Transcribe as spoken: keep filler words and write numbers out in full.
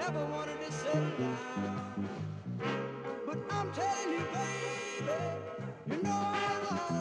never wanted to settle down. But I'm telling you, baby, you know I love